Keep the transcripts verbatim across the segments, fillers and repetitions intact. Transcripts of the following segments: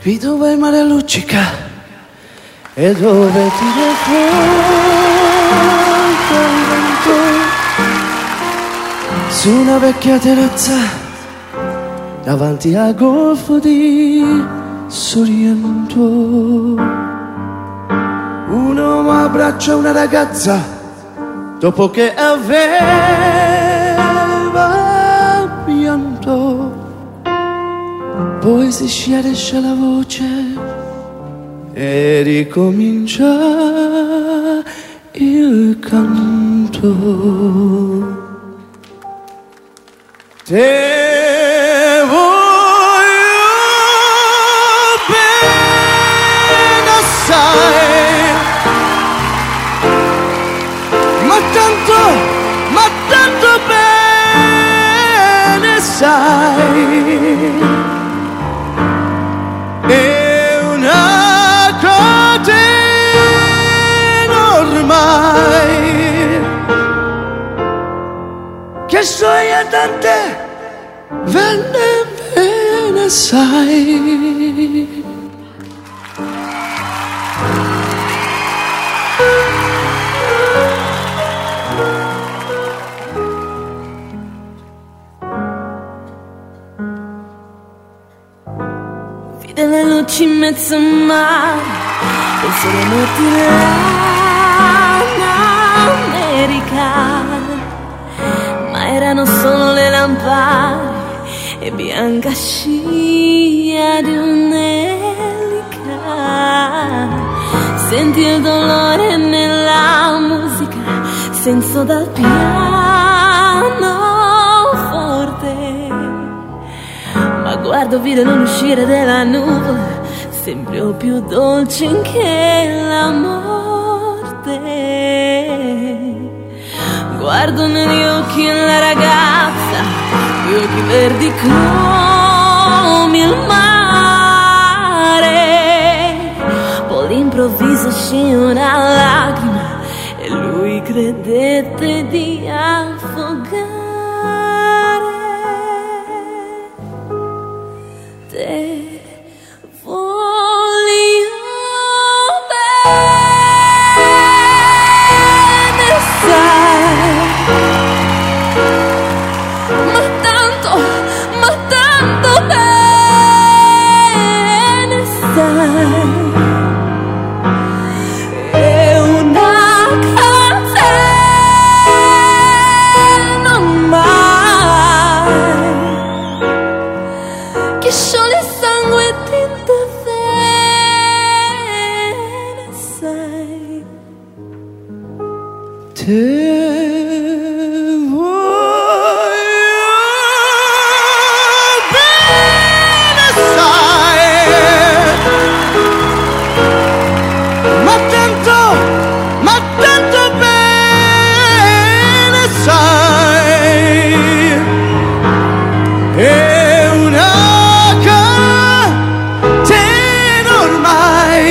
qui dove il mare luccica e dove ti racconta il vento, su una vecchia terrazza davanti al golfo di Sorrento, un uomo abbraccia una ragazza dopo che aveva pianto, poi si schiarisce la voce e ricomincia il canto. Te voglio bene assai, ma tanto, ma tanto bene sai, è una catena ormai che soglia tante venne bene sai. Vide le luci in mezzo al mare, penseremo l'America, ma erano solo le lampade e bianca scia di un'elica. Senti il dolore nella musica, senso dal pianoforte, ma guardo vedo non uscire dalla nuvola, sempre più dolce che la morte. Guardo negli occhi la ragazza, gli occhi verdi come il mare, poi all'improvviso scende una lacrima e lui credette di affogare. Te voglio bene sai, ma tanto, ma tanto bene sai, è una catena ormai che scioglie sangue e tinte vene sai. Te voglio bene sai, ma tanto, ma tanto bene sai, è una catena ormai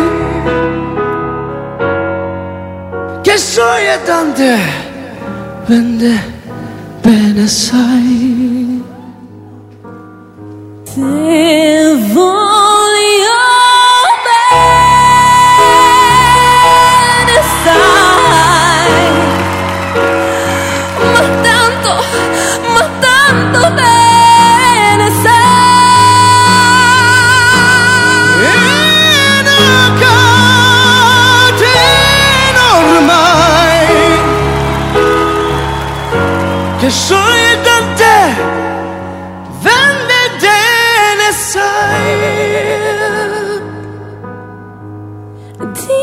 che soglia tante vende bene sai. Te voglio bene sai, ma tanto, ma tanto bene sai, È una catena ormai che soglia tante vende bene sai. ti